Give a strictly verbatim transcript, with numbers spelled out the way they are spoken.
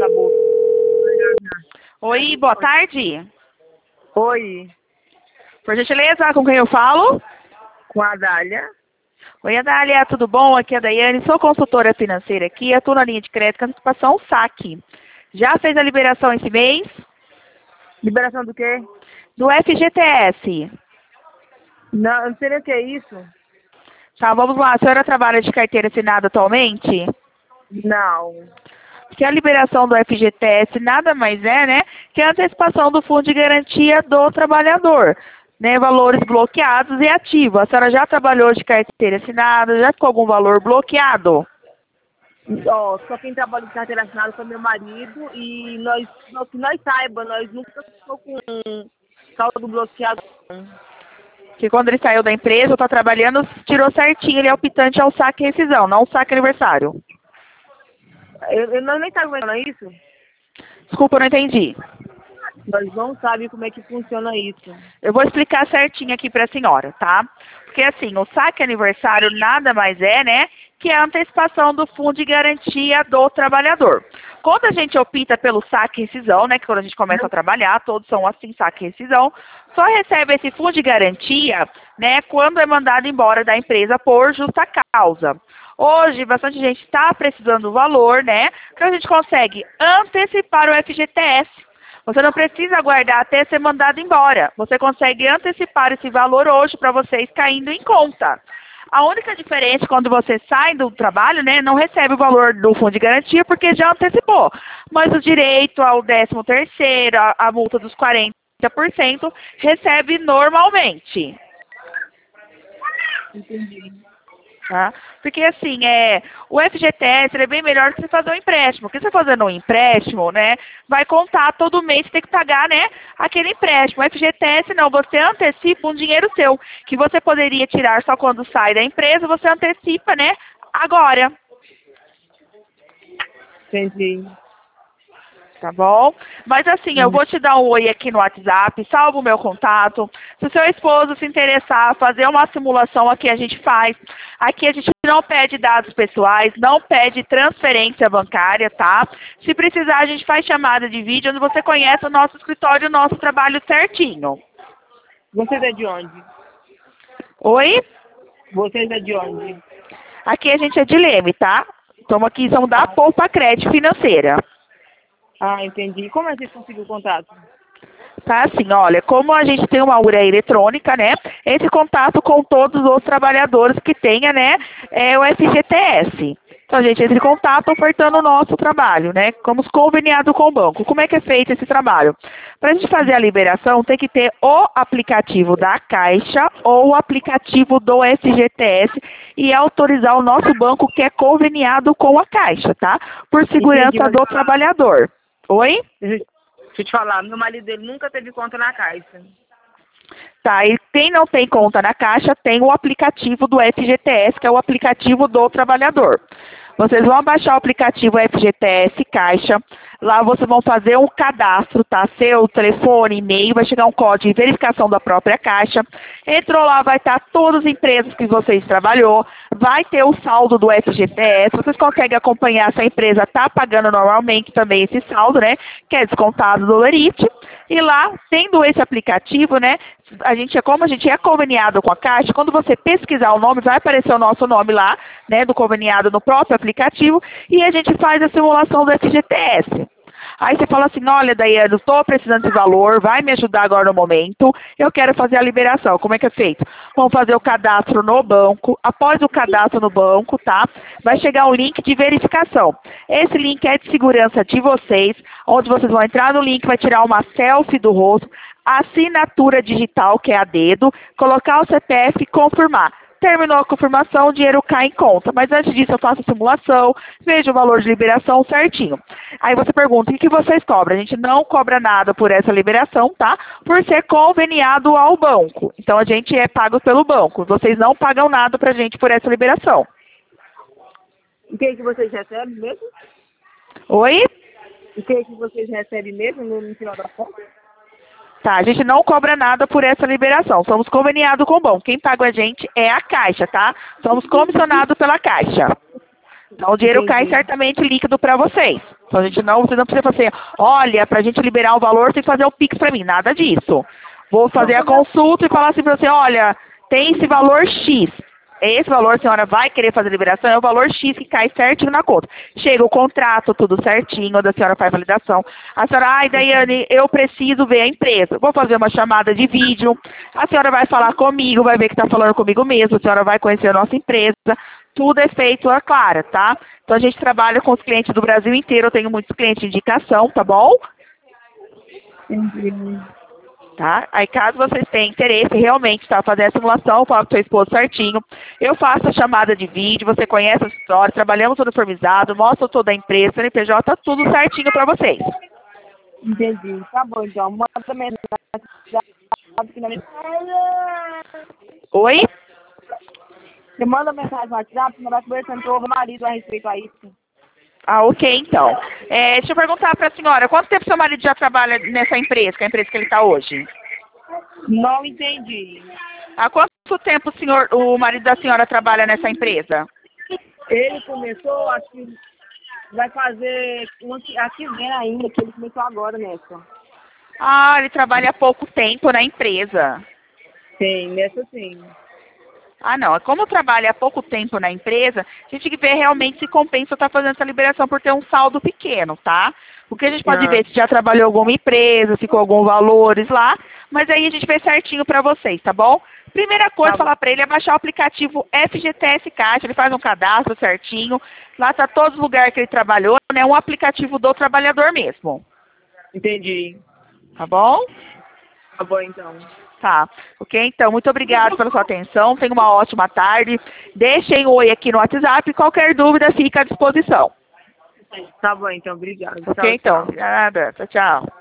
boca. Oi, boa tarde. Oi, Por gentileza, com quem eu falo? com a Dália. Oi, Adália, tudo bom? Aqui é a Daiane, sou consultora financeira aqui, atuo na linha de crédito com antecipação saque. Já fez a liberação esse mês? Liberação do quê? Do F G T S. Não, eu não sei nem o que é isso. Tá, vamos lá. A senhora trabalha de carteira assinada atualmente? Não. Porque a liberação do F G T S nada mais é, né, que a antecipação do fundo de garantia do trabalhador, né, valores bloqueados e ativos. A senhora já trabalhou de carteira assinada, já ficou algum valor bloqueado? Ó, só quem trabalha de carteira assinada foi meu marido e nós, nós- que nós saiba, nós nunca ficou com saldo bloqueado. Que quando ele saiu da empresa, está trabalhando, tirou certinho, ele é optante ao saque e rescisão, não saque aniversário. Eu, eu, nós nem sabemos como é isso. Desculpa, eu não entendi. Nós não sabemos como é que funciona isso. Eu vou explicar certinho aqui para a senhora, tá? Porque assim, o saque aniversário nada mais é, né, que é a antecipação do fundo de garantia do trabalhador. Quando a gente opta pelo saque e rescisão, né, que quando a gente começa a trabalhar, todos são assim, saque e rescisão, só recebe esse fundo de garantia, né, quando é mandado embora da empresa por justa causa. Hoje, bastante gente está precisando do valor, né, que a gente consegue antecipar o F G T S. Você não precisa aguardar até ser mandado embora. Você consegue antecipar esse valor hoje para vocês caindo em conta. A única diferença quando você sai do trabalho, né, não recebe o valor do fundo de garantia porque já antecipou. Mas o direito ao décimo terceiro, a, a multa dos quarenta por cento, recebe normalmente. Entendi. Tá? Porque assim, é, o F G T S ele é bem melhor que você fazer um empréstimo. Porque você fazendo um empréstimo, né, vai contar todo mês, você tem que pagar, né, aquele empréstimo. O F G T S não, você antecipa um dinheiro seu, que você poderia tirar só quando sai da empresa, você antecipa, né, agora. Entendi. Tá bom? Mas assim, eu vou te dar um oi aqui no WhatsApp, salva o meu contato. Se o seu esposo se interessar, fazer uma simulação aqui a gente faz. Aqui a gente não pede dados pessoais, não pede transferência bancária, tá? Se precisar, a gente faz chamada de vídeo onde você conhece o nosso escritório, o nosso trabalho certinho. Vocês é de onde? Oi? Vocês é de onde? Aqui a gente é de Leme, tá? Estamos aqui, somos da Poupa Crédito Financeira. Ah, entendi. Como é que vocês conseguiram o contato? Tá assim, olha, como a gente tem uma URA eletrônica, né, esse contato com todos os trabalhadores que tenha, né, é o F G T S. Então, a gente entra em contato ofertando o nosso trabalho, né, como conveniado com o banco. Como é que é feito esse trabalho? Para a gente fazer a liberação, tem que ter o aplicativo da Caixa ou o aplicativo do F G T S e autorizar o nosso banco que é conveniado com a Caixa, tá? Por segurança Entendi, mas- do trabalhador. Oi? Deixa eu te falar, meu marido dele nunca teve conta na Caixa. Tá, e quem não tem conta na Caixa tem o aplicativo do F G T S, que é o aplicativo do trabalhador. Vocês vão baixar o aplicativo F G T S Caixa, lá vocês vão fazer um cadastro, tá? Seu telefone, e-mail, vai chegar um código de verificação da própria Caixa. Entrou lá, vai estar todas as empresas que vocês trabalhou, vai ter o saldo do F G T S, vocês conseguem acompanhar se a empresa está pagando normalmente também esse saldo, né? Que é descontado do Lerite. E lá, tendo esse aplicativo, né? A gente é como a gente é conveniado com a Caixa, quando você pesquisar o nome, vai aparecer o nosso nome lá, né, do conveniado no próprio aplicativo, e a gente faz a simulação do F G T S. Aí você fala assim, olha, Daiane, eu estou precisando de valor, vai me ajudar agora no momento, eu quero fazer a liberação. Como é que é feito? Vamos fazer o cadastro no banco, após o cadastro no banco, tá? Vai chegar um link de verificação. Esse link é de segurança de vocês, onde vocês vão entrar no link, vai tirar uma selfie do rosto, assinatura digital, que é a dedo, colocar o C P F e confirmar. Terminou a confirmação, o dinheiro cai em conta. Mas antes disso, eu faço a simulação, vejo o valor de liberação certinho. Aí você pergunta, o que vocês cobram? A gente não cobra nada por essa liberação, tá? Por ser conveniado ao banco. Então, a gente é pago pelo banco. Vocês não pagam nada pra gente por essa liberação. E quem que vocês recebem mesmo? Oi? E quem que vocês recebem mesmo no, no final da conta? Tá, a gente não cobra nada por essa liberação. Somos conveniados com o banco. Quem paga a gente é a Caixa, tá? Somos comissionados pela Caixa. Então, o dinheiro cai Entendi. certamente líquido para vocês. Então a gente não, você não precisa fazer, olha, pra gente liberar o valor, tem que fazer o Pix pra mim, nada disso. Vou fazer a consulta e falar assim pra você, olha, tem esse valor X. Esse valor a senhora vai querer fazer a liberação, é o valor X que cai certinho na conta. Chega o contrato, tudo certinho, da senhora faz validação. A senhora, ai, Daiane, eu preciso ver a empresa. Vou fazer uma chamada de vídeo. A senhora vai falar comigo, vai ver que está falando comigo mesmo. A senhora vai conhecer a nossa empresa. Tudo é feito a Clara, tá? Então a gente trabalha com os clientes do Brasil inteiro. Eu tenho muitos clientes de indicação, tá bom? Entendi. Tá? Aí caso vocês tenham interesse realmente, tá? Fazer a simulação, fala com o seu esposo certinho. Eu faço a chamada de vídeo, você conhece a história, trabalhamos uniformizado, mostro toda a empresa, C N P J, tudo certinho pra vocês. Entendi. Tá bom, então. Manda mensagem. Oi? Você manda mensagem no WhatsApp, você vai conversando com o meu marido a respeito a isso. Ah, ok, então. É, deixa eu perguntar pra senhora, quanto tempo seu marido já trabalha nessa empresa, que é a empresa que ele está hoje? Não entendi. Há quanto tempo o, senhor, o marido da senhora trabalha nessa empresa? Ele começou, acho que vai fazer uma, aqui vem ainda, que ele começou agora nessa. Ah, ele trabalha há pouco tempo na empresa. Sim, nessa sim. Ah, não. Como trabalha há pouco tempo na empresa, a gente tem que ver realmente se compensa estar fazendo essa liberação por ter um saldo pequeno, tá? Porque a gente pode Ah. ver se já trabalhou em alguma empresa, se com alguns valores lá, mas aí a gente vê certinho pra vocês, tá bom? Primeira coisa, Tá falar pra ele é baixar o aplicativo F G T S Caixa, ele faz um cadastro certinho, lá tá todos os lugares que ele trabalhou, né? Um aplicativo do trabalhador mesmo, Entendi. tá bom? Tá bom, então. Tá, ok? Então, muito obrigada pela sua atenção. Tenha uma ótima tarde. Deixem um oi aqui no WhatsApp. Qualquer dúvida, fica à disposição. Tá bom, então. Obrigado. Ok, Tchau, então. tchau. Nada. Tchau, tchau.